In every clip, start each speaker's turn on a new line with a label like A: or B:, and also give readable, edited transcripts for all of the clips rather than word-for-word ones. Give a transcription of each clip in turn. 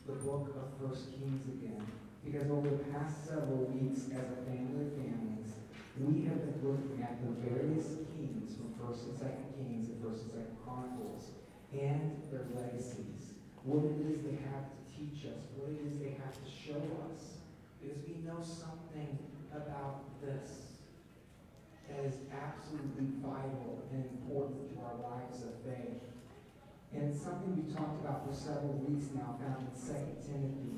A: the book of First Kings again, because over the past several weeks as a family of families, we have been looking at the various kings from First and Second Kings and First and Second Chronicles and their legacies, what it is they have to teach us, what it is they have to show us, because we know something about this that is absolutely vital and important to our lives of faith. And it's something we talked about for several weeks now, found in 2 Timothy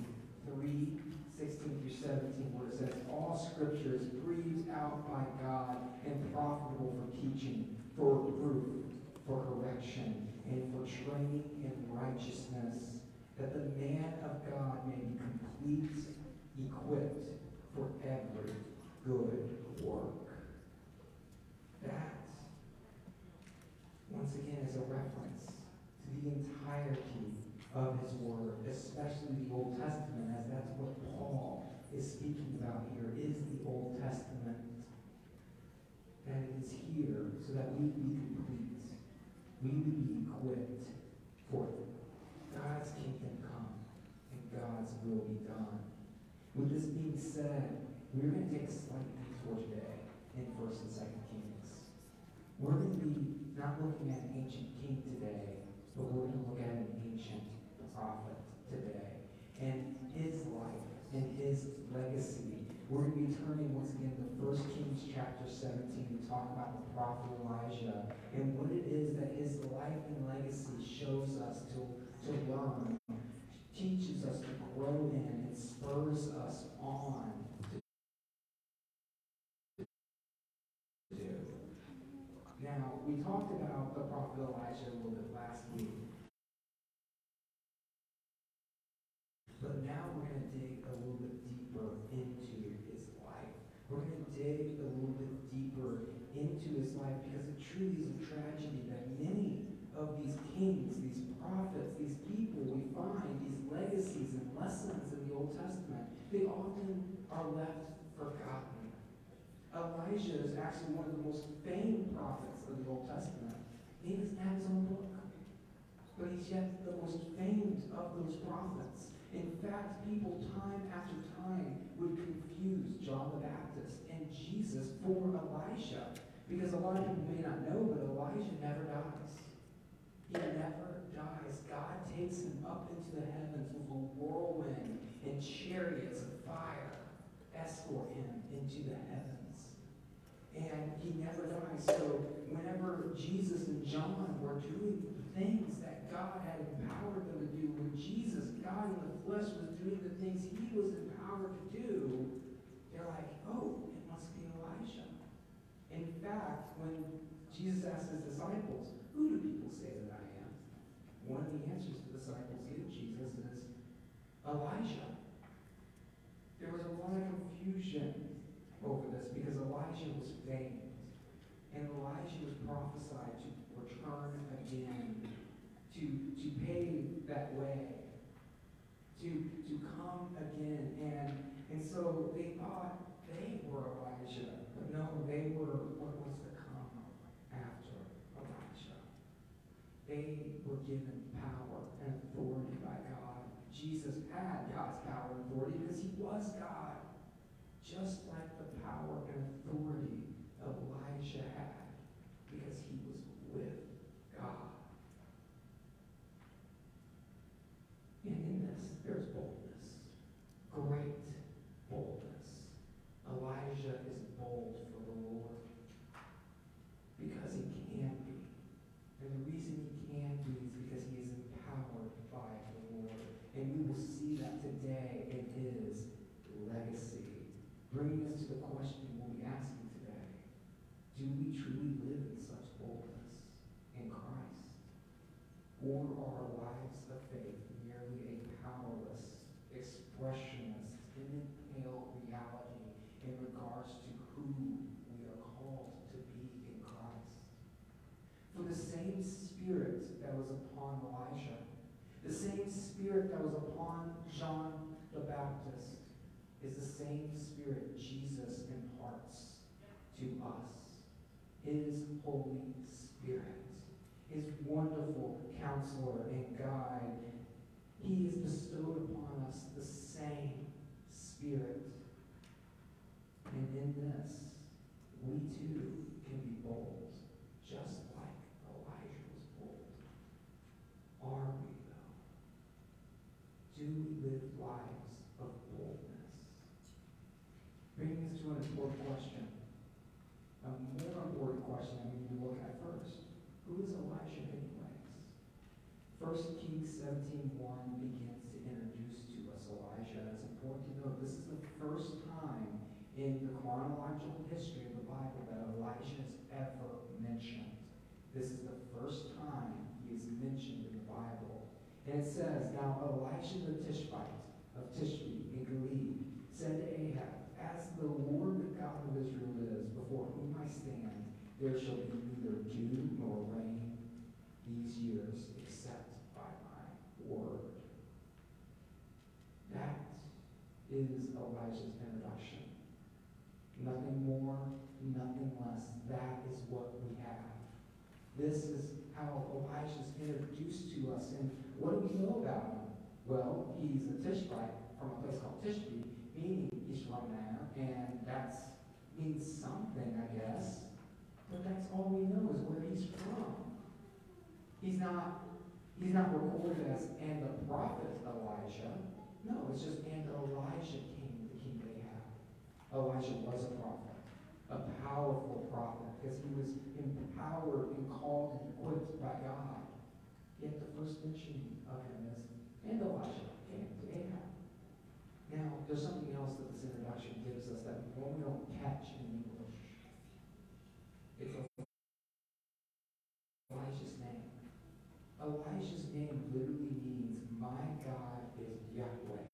A: 3:16-17, where it says, all scripture is breathed out by God and profitable for teaching, for reproof, for correction, and for training in righteousness, that the man of God may be complete, equipped for every good work. That, once again, is a reference to the entirety of his word, especially the Old Testament, as that's what Paul is speaking about here, is the Old Testament. That it is here so that we would be complete, we would be equipped for God's kingdom come and God's will be done. With this being said, we're going to take a slight detour today in 1st and 2nd Kings. We're going to be not looking at an ancient king today, but we're going to look at an ancient prophet today and his life and his legacy. We're going to be turning once again to 1 Kings chapter 17 to talk about the prophet Elijah and what it is that his life and legacy shows us to learn, teaches us to grow in, and spurs us on to do. Now, we talked about the prophet Elijah a little bit last week. But now we're going to dig a little bit deeper into his life. We're going to dig a little bit deeper into his life because it truly is a tragedy that many of these kings, these prophets, these people we find, these legacies and lessons in the Old Testament, they often are left forgotten. Elijah is actually one of the most famed prophets of the Old Testament. He doesn't have his own book, but he's yet the most famed of those prophets. In fact, people time after time would confuse John the Baptist and Jesus for Elijah, because a lot of people may not know, but Elijah never dies. He never dies. God takes him up into the heavens with a whirlwind and chariots of fire escort him into the heavens. And he never dies. So whenever Jesus and John were doing things that God had empowered them to do, when Jesus, God in the flesh, was doing the things he was empowered to do, they're like, oh, it must be Elijah. In fact, when Jesus asked his disciples, who do people say that I am? One of the answers the disciples give Jesus is Elijah. There was a lot of confusion over this because Elijah was famed. And Elijah was prophesied to return again, to pave that way, to come again. And so they thought they were Elijah. But no, they were what was to come after Elijah. They were given power and authority by God. Jesus had God's power and authority because he was God, just like the power and authority Elijah had, because he was with God. And in this, there's boldness. Great boldness. Elijah is bold for the Lord because he can be. And the reason he can be is because he is empowered by the Lord. And we will see that today in his legacy. Bringing us to the question we'll be asking today. Do we truly live in such boldness in Christ? Or are our lives of faith merely a powerless, expressionist, timid, pale reality in regards to who we are called to be in Christ? For the same Spirit that was upon Elijah, the same Spirit that was upon John the Baptist, is the same Spirit Jesus imparts to us. His Holy Spirit, his wonderful counselor and guide. He is bestowed upon Spirit. And in this, we too can be bold, just like Elijah was bold. Are we, though? Do we live lives of boldness? Bringing us to an important question. A more important question that we need to look at first. Who is Elijah anyways? 1 Kings 17:1 begins to introduce to us Elijah. It's important to know this is the first time in the chronological history of the Bible that Elijah is ever mentioned. This is the first time he is mentioned in the Bible. And it says, now Elisha the Tishbite of Tishbe in Gilead said to Ahab, as the Lord the God of Israel lives, before whom I stand, there shall be neither dew nor rain these years, except by my word. That is Elijah's introduction. Nothing more, nothing less. That is what we have. This is how Elijah is introduced to us. And what do we know about him? Well, he's a Tishbite from a place called Tishbe, meaning he's from there. And that means something, I guess. But that's all we know is where he's from. He's not recorded as, and the prophet Elijah. No, it's just, and Elijah came to King Ahab. Elijah was a prophet, a powerful prophet, because he was empowered and called and equipped by God. Yet the first mention of him is, and Elijah came to Ahab. Now, there's something else that this introduction gives us that we don't catch in English. It's Elijah's name. Elijah's name literally means, my God is Yahweh.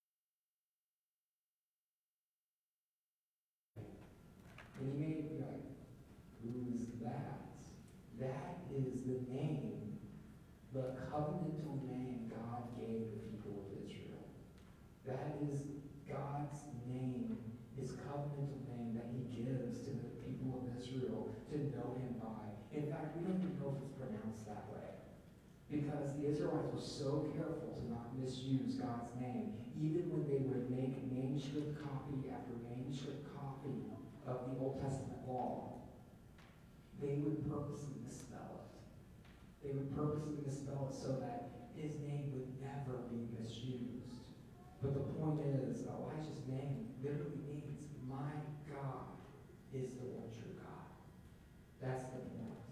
A: And you may be like, who is that? That is the name, the covenantal name God gave the people of Israel. That is God's name, his covenantal name that he gives to the people of Israel to know him by. In fact, we don't even know if it's pronounced that way. Because the Israelites were so careful to not misuse God's name, even when they would make manuscript copy after manuscript copy of the Old Testament law, they would purposely misspell it. They would purposely misspell it so that his name would never be misused. But the point is, Elijah's name literally means, my God is the one true God. That's the point.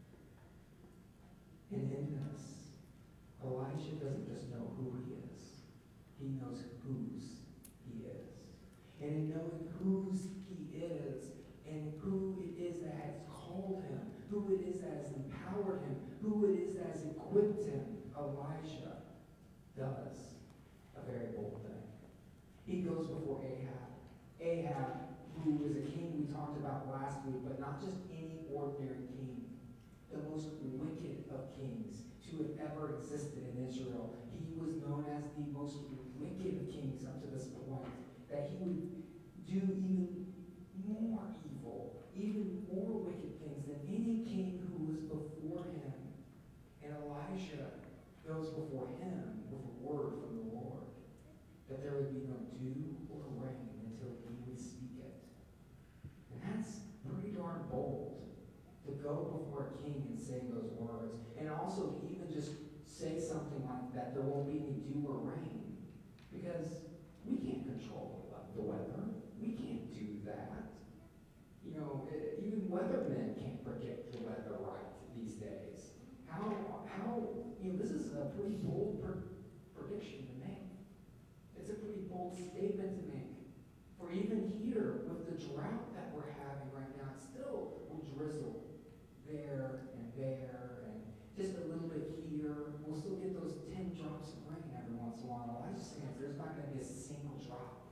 A: And in this, Elijah doesn't just know who he is. He knows whose he is. And in knowing whose he is, and who it is that has called him, who it is that has empowered him, who it is that has equipped him, Elijah does a very bold thing. He goes before Ahab. Ahab, who was a king we talked about last week, but not just any ordinary king. The most wicked of kings to have ever existed in Israel. He was known as the most wicked of kings up to this point. That he would do even more evil, even more wicked things than any king who was before him. And Elijah goes before him with a word from the Lord, that there would be no dew or rain until he would speak it. And that's pretty darn bold, to go before a king and say those words. And also to even just say something like that, there won't be any dew or rain. Because we can't control the weather. We can't do that. You know, even weathermen can't predict the weather right these days. How this is a pretty bold prediction to make. It's a pretty bold statement to make. For even here, with the drought that we're having right now, it still will drizzle there and just a little bit here. We'll still get those 10 drops of rain every once in a while. I just think there's not going to be a single drop.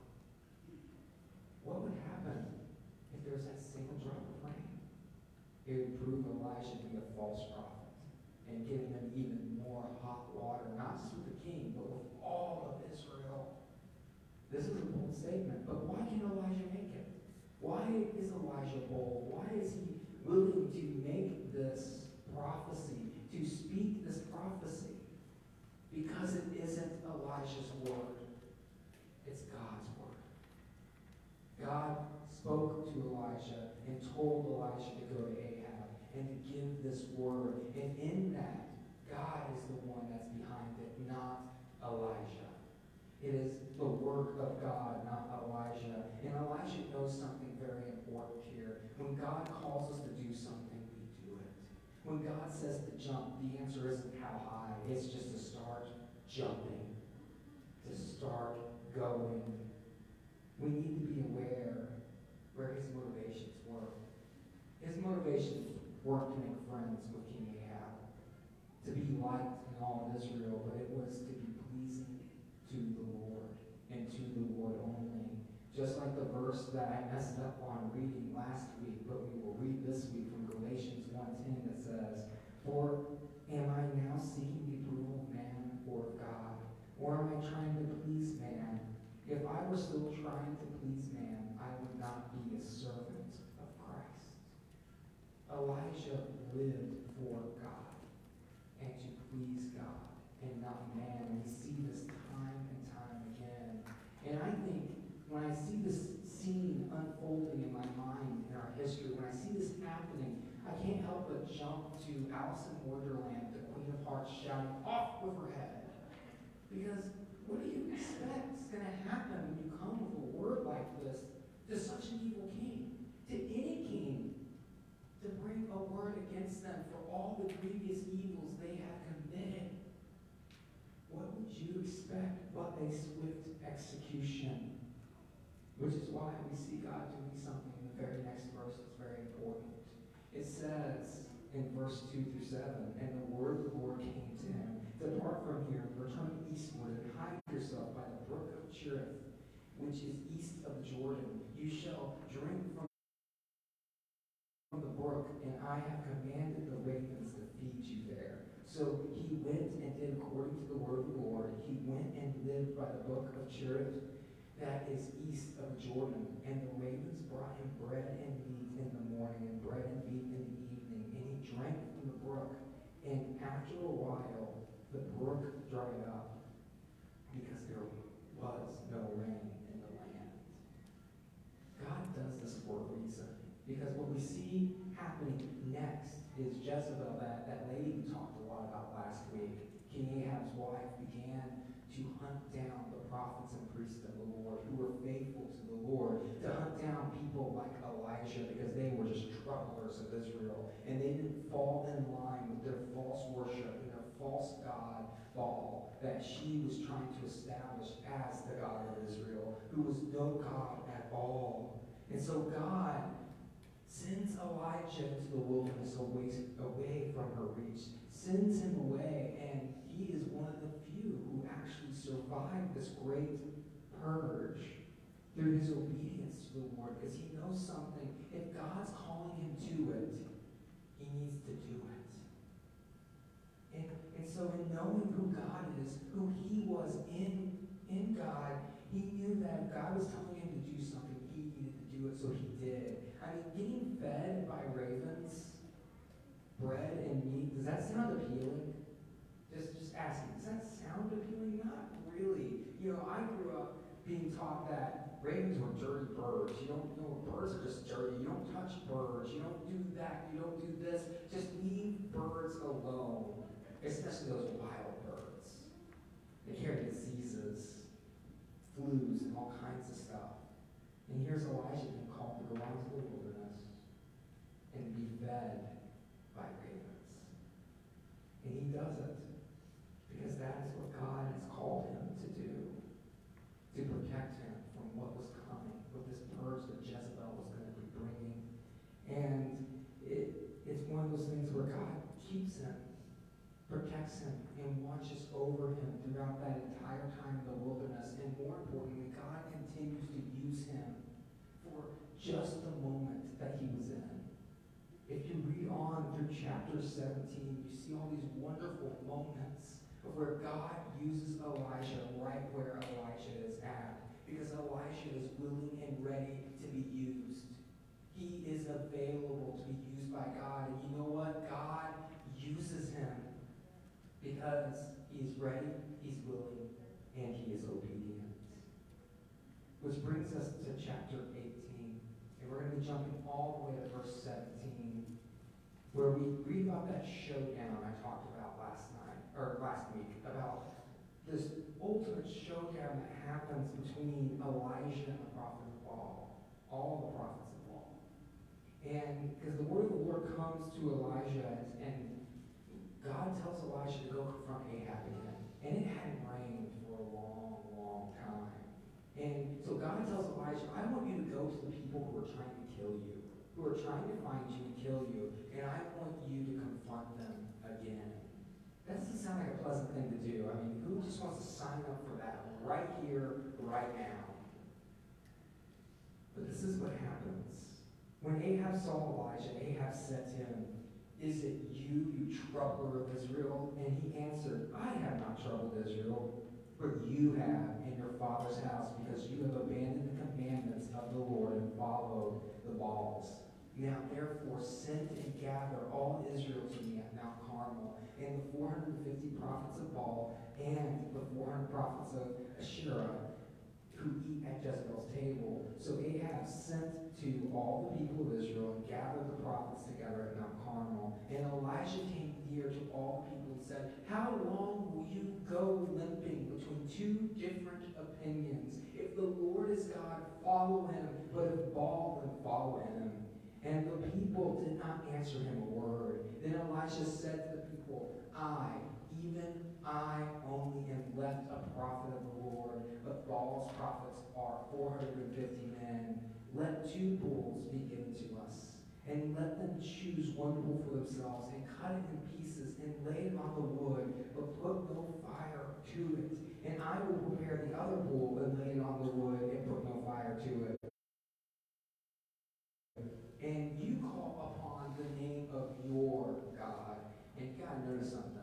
A: What would happen if there's that single drop of rain? It would prove Elijah to be a false prophet and give him even more hot water, not just with the king, but with all of Israel. This is a bold statement, but why can Elijah make it? Why is Elijah bold? Why is he willing to make this prophecy, to speak this prophecy? Because it isn't Elijah's word. It's God's word. God spoke to Elijah and told Elijah to go to Ahab and to give this word. And in that, God is the one that's behind it, not Elijah. It is the work of God, not Elijah. And Elijah knows something very important here. When God calls us to do something, we do it. When God says to jump, the answer isn't how high. It's just to start jumping, to start going. We need to be aware where his motivations were. His motivations weren't to make friends with King Ahab, to be liked in all of Israel, but it was to be pleasing to the Lord and to the Lord only. Just like the verse that I messed up on reading last week, but we will read this week from Galatians 1:10 that says, "For am I now seeking the approval of man or of God? Or am I trying to please man? If I were still trying to please man, I would not be a servant of Christ." Elijah lived for God and to please God and not man. And we see this time and time again. And I think when I see this scene unfolding in my mind in our history, when I see this happening, I can't help but jump to Alice in Wonderland, the Queen of Hearts shouting, "Off with her head!" Because what do you expect is going to happen when you come with a word like this to such an evil king, to any king, to bring a word against them for all the previous evils they have committed? What would you expect but a swift execution? Which is why we see God doing something in the very next verse that's very important. It says in verse 2 through 7, "And the word of the Lord came to him, Depart from here, return eastward, and hide yourself by the brook of Cherith, which is east of Jordan. You shall drink from the brook, and I have commanded the ravens to feed you there." So he went and did according to the word of the Lord. He went and lived by the brook of Cherith, that is east of Jordan. And the ravens brought him bread and meat in the morning, and bread and meat in the evening. And he drank from the brook. And after a while, the brook dried up, because there was no rain in the land. God does this for a reason. Because what we see happening next is Jezebel, that lady we talked a lot about last week. King Ahab's wife began to hunt down the prophets and priests of the Lord who were faithful to the Lord, to hunt down people like Elijah, because they were just troublers of Israel, and they didn't fall in line with their false worship and their false god Baal that she was trying to establish as the God of Israel, who was no God at all. And so God sends Elijah into the wilderness away from her reach, sends him away, and he is one of the few who actually survived this great purge through his obedience to the Lord, because he knows something. If God's calling him to it, he needs to do it. And so in knowing who God is, who he was in God, he knew that if God was telling him to do something, he needed to do it, so he did. I mean, getting fed by ravens, bread and meat, does that sound appealing? Just asking, does that sound appealing? Not really. You know, I grew up being taught that ravens were dirty birds. You don't know, birds are just dirty. You don't touch birds. You don't do that. You don't do this. Just leave birds alone, especially those wild birds. They carry diseases, flus, and all kinds of stuff. And here's Elijah being called to go out into the wilderness and be fed by ravens. And he does it because that is what God has called him to do, to protect him from what was coming, what this purge that Jezebel was going to be bringing. And it's one of those things where God keeps him, protects him, and watches over him throughout that entire time in the wilderness. And more importantly, God continues to use him for just the moment that he was in. If you read on through chapter 17, you see all these wonderful moments of where God uses Elijah right where Elijah is at, because Elijah is willing and ready to be used. He is available to be used by God. And you know what? God uses him because he's ready, he's willing, and he is obedient. Which brings brings us to chapter 18. And we're going to be jumping all the way to verse 17, where we read about that showdown I talked about last week, about this ultimate showdown that happens between Elijah and the prophet of Baal, all the prophets of Baal. And because the word of the Lord comes to Elijah, and God tells Elijah to go confront Ahab again. And it hadn't rained for a long, long time. And so God tells Elijah, I want you to go to the people who are trying to kill you, who are trying to find you and kill you, and I want you to confront them again. That doesn't sound like a pleasant thing to do. I mean, who just wants to sign up for that right here, right now? But this is what happens. When Ahab saw Elijah, Ahab said to him, is it you, you troubler of Israel? And he answered, I have not troubled Israel, but you have in your father's house, because you have abandoned the commandments of the Lord and followed the Baals. Now therefore send and gather all Israel to me at Mount Carmel, and the 450 prophets of Baal, and the 400 prophets of Asherah, who eat at Jezebel's table. So Ahab sent to all the people of Israel and gathered the prophets together at Mount Carmel. And Elijah came near to all the people and said, how long will you go limping between two different opinions? If the Lord is God, follow him, but if Baal, then follow him. And the people did not answer him a word. Then Elisha said to the people, even I only am left a prophet of the Lord, but Baal's prophets are 450 men. Let 2 bulls be given to us, and let them choose 1 bull for themselves, and cut it in pieces, and lay it on the wood, but put no fire to it. And I will prepare the other bull, and lay it on the wood, and put no fire to it. And you call upon the name of your God. And you got to notice something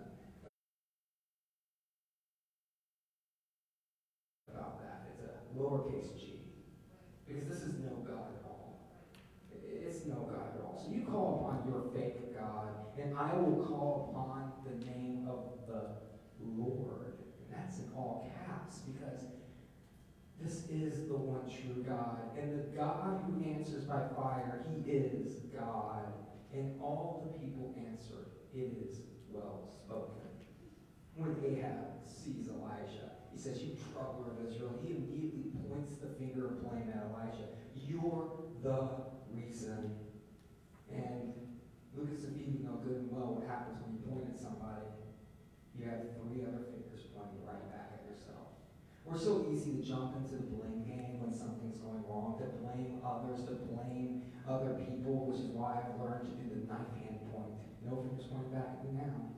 A: about that. It's a lowercase g. Because this is no God at all. It's no God at all. So you call upon your fake God, and I will call upon the name of the Lord. And that's in all caps, because this is the one true God. And the God who answers by fire, he is God. And all the people answered, it is well spoken. When Ahab sees Elijah, he says, you troubler of Israel. He immediately points the finger of blame at Elijah. You're the reason. And Lucas and Phoebe know good and well what happens when you point at somebody. You have 3 other fingers pointing right back at yourself. We're so easy to jump into the blame game when something's going wrong, to blame others, to blame other people, which is why I've learned to do the knife hand point. No fingers pointing back at me now.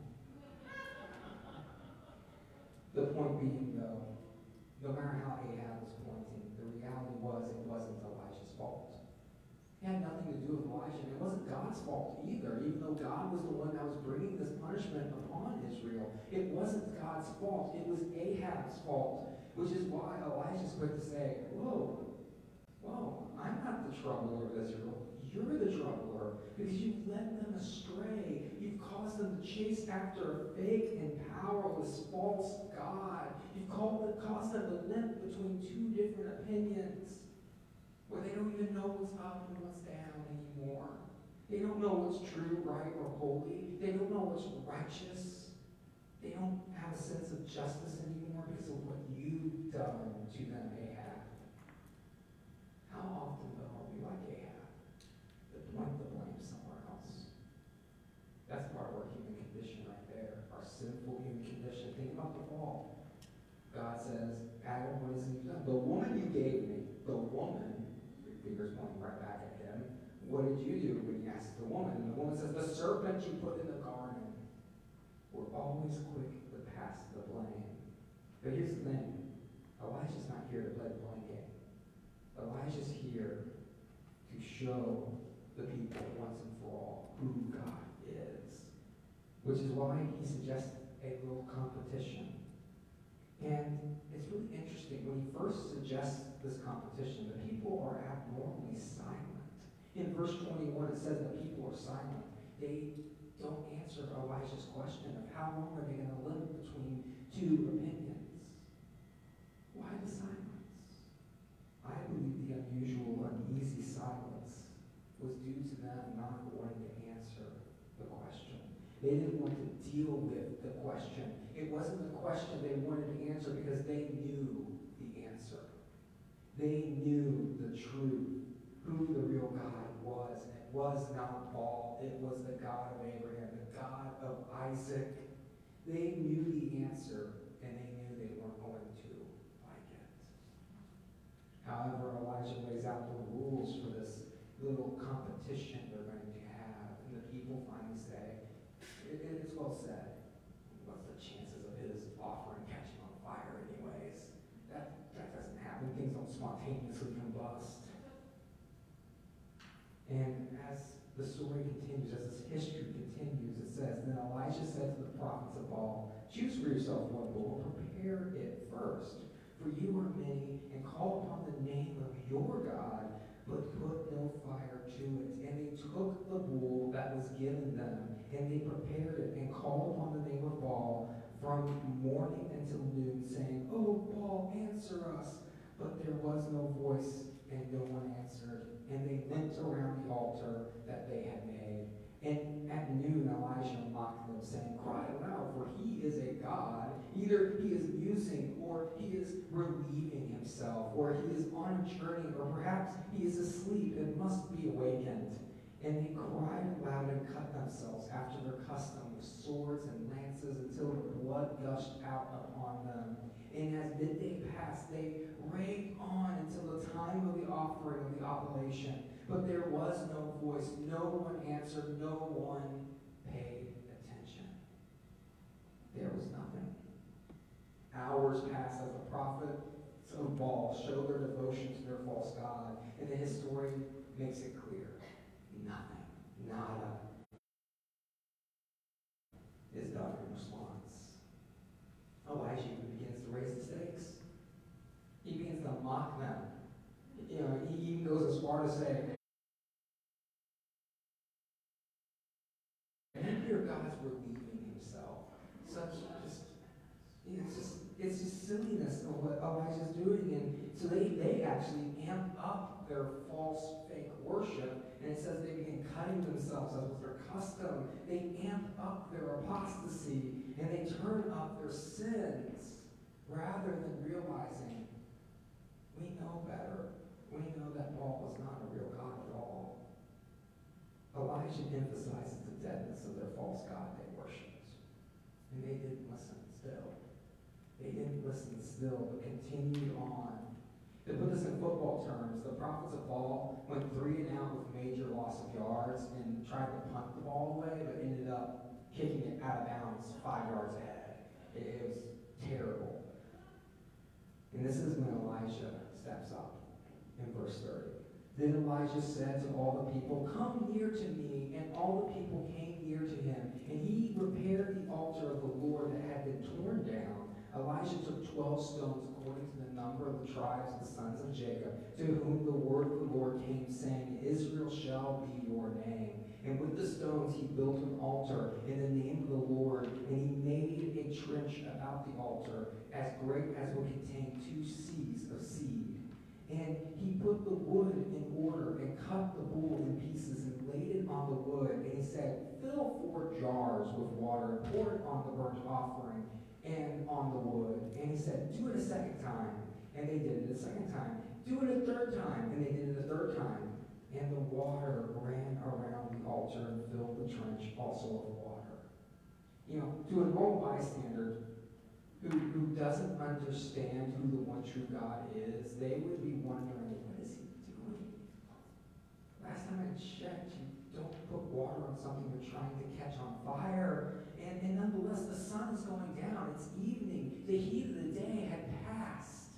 A: The point being, though, no matter how Ahab was pointing, the reality was it wasn't Elijah's fault. It had nothing to do with Elijah, and it wasn't God's fault either, even though God was the one that was bringing this punishment upon Israel. It wasn't God's fault. It was Ahab's fault, which is why Elijah's quick to say, whoa, I'm not the troubler of Israel. You're the troubler, because you've led them astray. You've caused them to chase after a fake and powerless false God. You've caused them to limp between 2 different opinions, where they don't even know what's up and what's down anymore. They don't know what's true, right, or holy. They don't know what's righteous. They don't have a sense of justice anymore because of what you've done to them, Ahab. How often, though, are we like Ahab, that point the blame somewhere else? That's part of our human condition right there, our sinful human condition. Think about the fall. God says, Adam, what is it you've done? The woman you gave me, the woman, your finger's pointing right back at him. What did you do when he asks the woman? And the woman says, the serpent you put in the garden. We're always quick to pass the blame. But here's the thing. Elijah's not here to play the blame game. Elijah's here to show the people once and for all who God is. Which is why he suggests a little competition. And it's really interesting. When he first suggests this competition, the people are abnormally silent. In verse 21, it says the people are silent. They don't answer Elijah's question of how long are they going to live between 2 opinions. Why the silence? I believe the uneasy silence was due to them not wanting to answer the question. They didn't want to deal with the question. It wasn't the question they wanted to answer because they knew the answer. They knew the truth, who the real God was. And it was not Baal. It was the God of Abraham, the God of Isaac. They knew the answer, and they knew they weren't going to like it. However, Elijah lays out the rules for this little competition they're going to have. And the people finally say, it's well said. What's the chances of his offering catching on fire anyways? That doesn't happen. Things don't spontaneously combust. And as the story continues, as this history continues, it says, Then Elijah said to the prophets of Baal, Choose for yourself one bull, prepare it first, for you are many, and call upon the name of your God, but put no fire to it. And they took the bull that was given them, and they prepared it, and called upon the name of Baal from morning until noon, saying, Oh, Baal, answer us. But there was no voice, and no one answered. And they went around the altar that they had made. And at noon Elijah mocked them, saying, Cry aloud, for he is a god. Either he is musing, or he is relieving himself, or he is on a journey, or perhaps he is asleep and must be awakened. And they cried aloud and cut themselves after their custom with swords and lances until the blood gushed out upon them. And as midday passed, they raved on until the time of the offering of the oblation. But there was no voice, no one answered, no one paid attention. There was nothing. Hours passed as the prophets of Baal showed their devotion to their false god, and the historian makes it clear. Nothing, nada, is done in response. Elijah begins to raise the stakes. He begins to mock them. He even goes as far to say, your God's relieving himself. It's just silliness of what Elijah's doing. And so they actually amp up their false, fake worship. And it says they begin cutting themselves, as was their custom. They amp up their apostasy, and they turn up their sins, rather than realizing, we know better. We know that Baal is not a real God at all. Elijah emphasizes the deadness of their false god they worshipped. And they didn't listen still. They didn't listen still, but continued on. To put this in football terms, the prophets of Baal went 3 and out with major loss of yards and tried to punt the ball away, but ended up kicking it out of bounds 5 yards ahead. It was terrible. And this is when Elijah steps up in verse 30. Then Elijah said to all the people, Come near to me. And all the people came near to him. And he repaired the altar of the Lord that had been torn down. Elijah took 12 stones according to the number of the tribes of the sons of Jacob, to whom the word of the Lord came, saying, Israel shall be your name. And with the stones he built an altar in the name of the Lord, and he made a trench about the altar as great as would contain 2 seahs of seed. And he put the wood in order and cut the bull in pieces and laid it on the wood. And he said, Fill 4 jars with water and pour it on the burnt offering and on the wood. And he said, Do it a second time. And they did it a second time. Do it a third time. And they did it a third time. And the water ran around the altar and filled the trench also with water. To a normal bystander who doesn't understand who the one true God is, they would be wondering, what is he doing? Last time I checked, you don't put water on something you're trying to catch on fire. And nonetheless, the sun is going down. It's evening. The heat of the day had passed.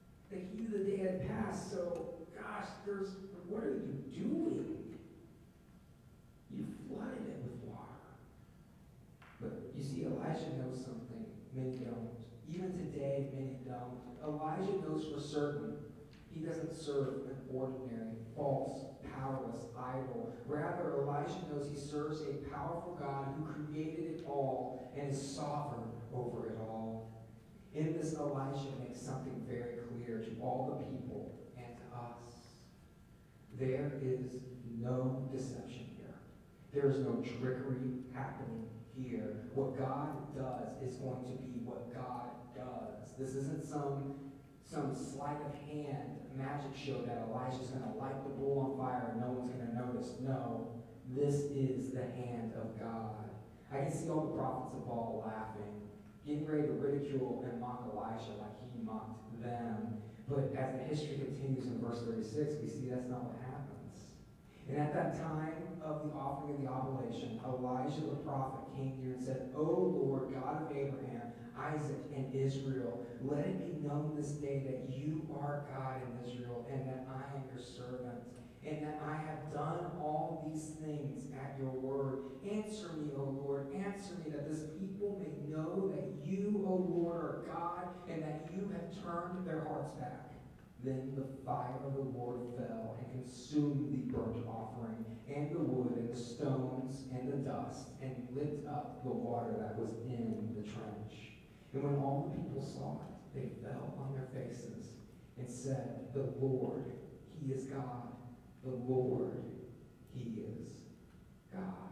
A: So, gosh, what are you doing? You flooded it with water. But you see, Elijah knows something many don't. Even today, many don't. Elijah knows for certain he doesn't serve an ordinary, false, powerless idol. Rather, Elijah knows he serves a powerful God who created it all and is sovereign over it all. In this, Elijah makes something very clear to all the people and to us. There is no deception here. There is no trickery happening here. What God does is going to be what God does. This isn't some sleight of hand magic show that Elijah's going to light the bull on fire and no one's going to notice. No, this is the hand of God. I can see all the prophets of Baal laughing, getting ready to ridicule and mock Elijah like he mocked them. But as the history continues in verse 36, we see that's not what happens. And at that time of the offering of the oblation, Elijah the prophet came near and said, O Lord, God of Abraham, Isaac, and Israel, let it be known this day that you are God in Israel, and that I am your servant, and that I have done all these things at your word. Answer me, O Lord, answer me, that this people may know that you, O Lord, are God, and that you have turned their hearts back. Then the fire of the Lord fell and consumed the burnt offering, and the wood, and the stones, and the dust, and lit up the water that was in the trench. And when all the people saw it, they fell on their faces and said, The Lord, He is God. The Lord, He is God.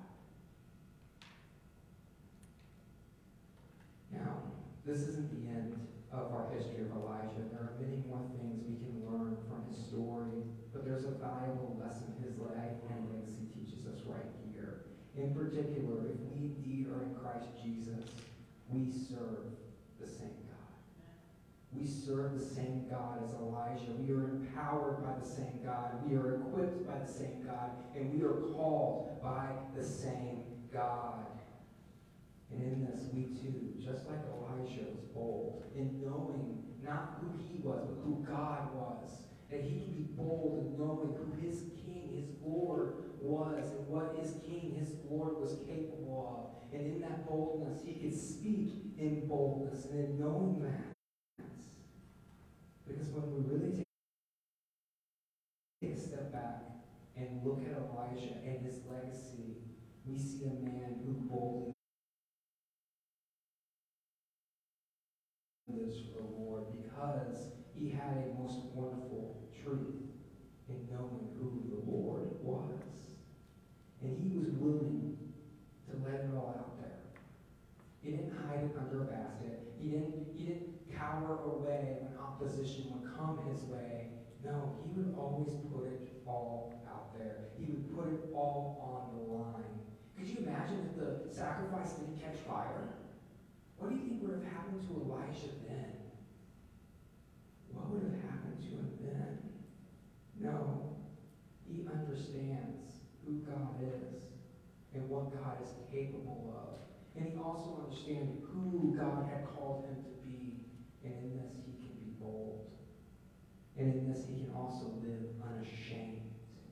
A: Now, this isn't the end of our history of Elijah. There are many more things we can learn from his story, but there's a valuable lesson his life and legacy teaches us right here. In particular, if we indeed are in Christ Jesus, we serve the same God. We serve the same God as Elijah. We are empowered by the same God. We are equipped by the same God. And we are called by the same God. And in this, we too, just like Elijah was bold in knowing not who he was, but who God was. That he could be bold in knowing who his King, his Lord was, and what his King, his Lord was capable of. And in that boldness, he could speak in boldness. And in knowing that, because when we really take a step back and look at Elijah and his legacy, we see a man who boldly lives for the Lord because he had a most wonderful truth in knowing who the Lord was. And he was willing to let it all out there. He didn't hide it under a basket. He didn't cower away when opposition would come his way. No, he would always put it all out there. He would put it all on the line. Could you imagine if the sacrifice didn't catch fire? What do you think would have happened to Elijah then? What would have happened to him then? No, he understands who God is and what God is capable of. And he also understands who God had called him to be. And in this, he can be bold. And in this, he can also live unashamed.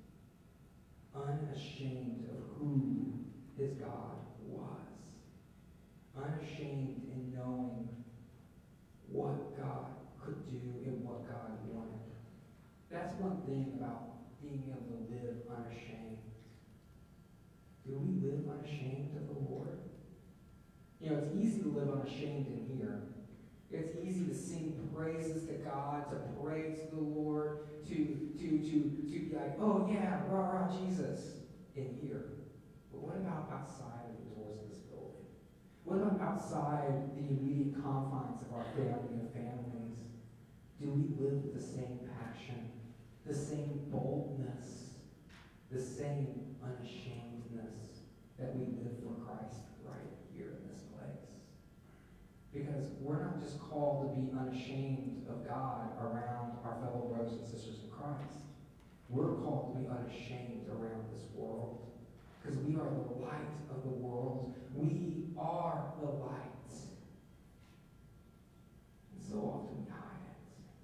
A: Unashamed of who his God was. Unashamed in knowing what God could do and what God wanted. That's one thing about being able to live unashamed. Do we live unashamed of the Lord? You know, it's easy to live unashamed in here. It's easy to sing praises to God, to praise the Lord, to be like, oh yeah, rah, rah, Jesus, in here. But what about outside of the doors of this building? What about outside the immediate confines of our family and families? Do we live with the same passion, the same boldness, the same unashamedness that we live for Christ right here in this place? Because we're not just called to be unashamed of God around our fellow brothers and sisters in Christ. We're called to be unashamed around this world. Because we are the light of the world. We are the light. And so often we hide it.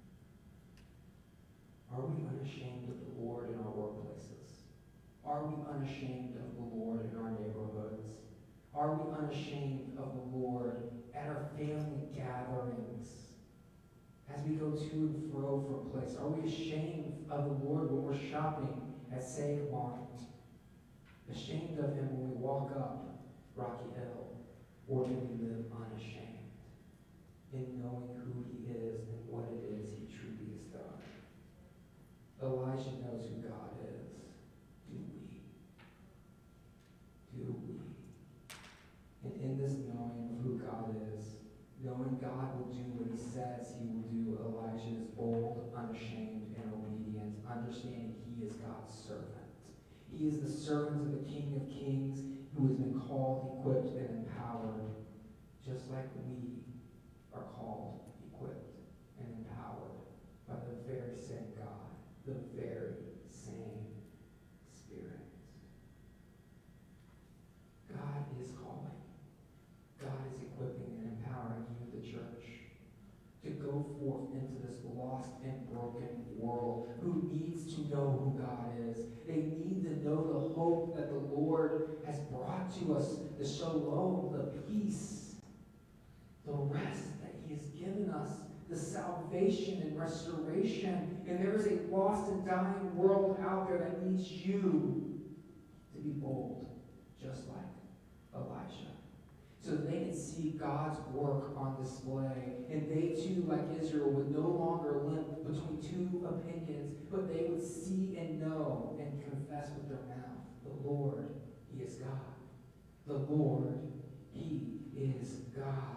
A: Are we unashamed of the Lord in our workplaces? Are we unashamed of the Lord in our neighborhoods? Are we unashamed of the Lord at our family gatherings? As we go to and fro from place, are we ashamed of the Lord when we're shopping at Save Mart? Ashamed of him when we walk up Rocky Hill? Or do we live unashamed in knowing who he is and what it is he truly has done? Elijah knows who God is. God will do what he says he will do, Elijah is bold, unashamed, and obedient, understanding he is God's servant. He is the servant of the King of Kings who has been called, equipped, and empowered, just like we are called, equipped, and empowered by the very same God, the very same Spirit. God is calling. God is equipping and empowering you, the church, to go forth into this lost and broken world who needs to know who God is. They need to know the hope that the Lord has brought to us, the shalom, the peace, the rest that he has given us, the salvation and restoration. And there is a lost and dying world out there that needs you to be bold, just like Elijah, so that they can see God's work on display. And they too, like Israel, would no longer limp between two opinions, but they would see and know and confess with their mouth, the Lord, he is God. The Lord, he is God.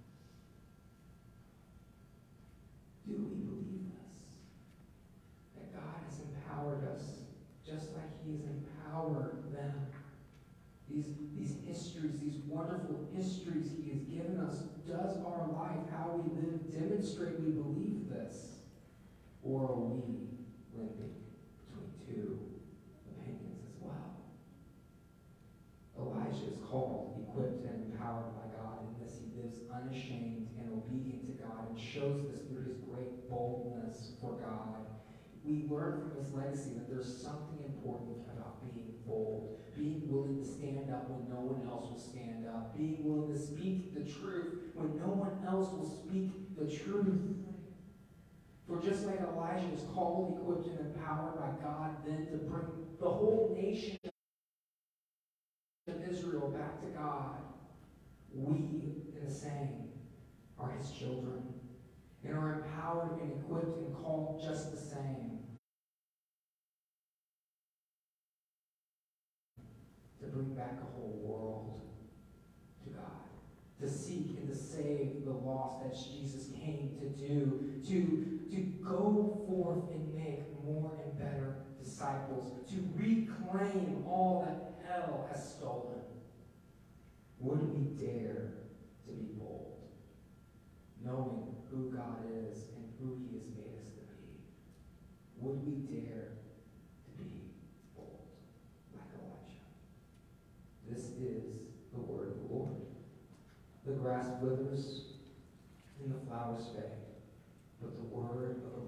A: Do we believe this? That God has empowered us just like he has empowered them. These histories, these wonderful histories he has given us, does our life, how we live, demonstrate we believe this? Or are we limping between two opinions as well? Elijah is called, equipped, and empowered by God. In this he lives unashamed and obedient to God, and shows this through his great boldness for God. We learn from his legacy that there's something important about being bold, being willing to stand up when no one else will stand up, being willing to speak the truth when no one else will speak the truth. For just like Elijah is called, equipped, and empowered by God then to bring the whole nation of Israel back to God, we, in the same, are his children, and are empowered and equipped and called just the same to bring back a whole world to God, to seek and to save the lost as Jesus came to do, to go forth and make more and better disciples, to reclaim all that hell has stolen. Would we dare to be bold, knowing who God is and who he has made us to be? Would we dare to be bold like Elijah? This is the word of the Lord. The grass withers and the flowers fade, but the word of the